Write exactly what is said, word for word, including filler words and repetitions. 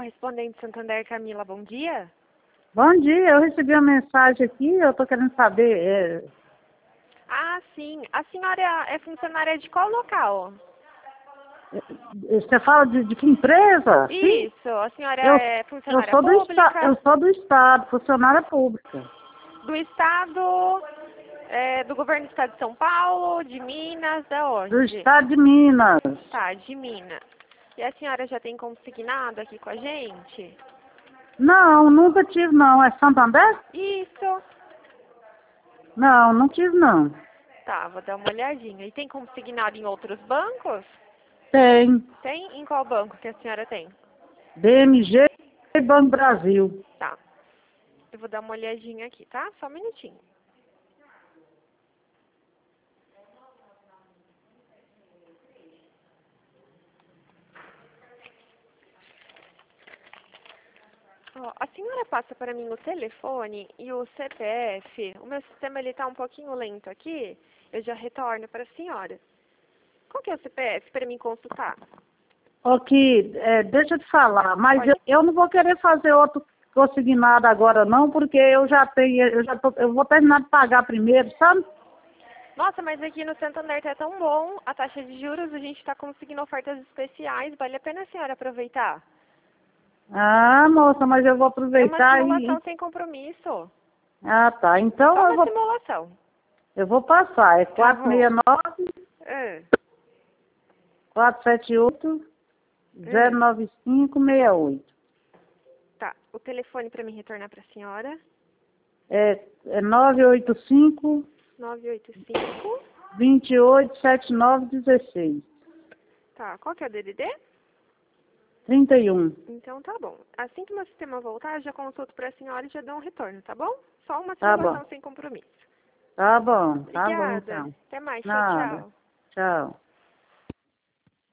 correspondente Santander, Camila, bom dia. Bom dia, eu recebi uma mensagem aqui, eu estou querendo saber. É... Ah, sim. A senhora é funcionária de qual local? Você fala de, de que empresa? Sim? Isso, a senhora Eu, é eu, funcionária sou do esta, pública? eu sou do Estado, funcionária pública. Do Estado, é, do governo do Estado de São Paulo, de Minas, da Do onde? Estado de Minas. Tá, de Minas. E a senhora já tem consignado aqui com a gente? Não, nunca tive não. É Santander? Isso. Não, não tive não. Tá, vou dar uma olhadinha. E tem consignado em outros bancos? Tem. Tem? Em qual banco que a senhora tem? B M G e Banco Brasil. Tá. Eu vou dar uma olhadinha aqui, tá? Só um minutinho. Ó, a senhora passa para mim o telefone e o C P F. O meu sistema ele tá um pouquinho lento aqui. Eu já retorno para a senhora. Qual que é o C P F para mim consultar? Ok, é, deixa eu te falar, mas Pode. eu, eu não vou querer fazer outro consignado agora não, porque eu já tenho, eu já tô, eu vou terminar de pagar primeiro, sabe? Nossa, mas aqui no Santander tá tão bom. A taxa de juros, a gente está conseguindo ofertas especiais. Vale a pena a senhora aproveitar. Ah, moça, mas eu vou É uma aproveitar e... simulação sem compromisso. Ah, tá. É Então só eu uma vou, simulação. eu vou passar. É Tá quatro seis bom. nove, É. quatro sete oito, zero Hum. nove cinco seis oito. Tá. O telefone para mim retornar para a senhora. É, é nove oito cinco, nove oito cinco. dois oito sete nove um seis. Tá. Qual que é o D D D? trinta e um. Então tá bom. Assim que o meu sistema voltar, eu já consulto para a senhora e já dou um retorno, tá bom? Só uma Tá bom. simulação sem compromisso. Tá bom, tá bom Obrigada. então. Até mais. Tchau, Nada. tchau. Tchau.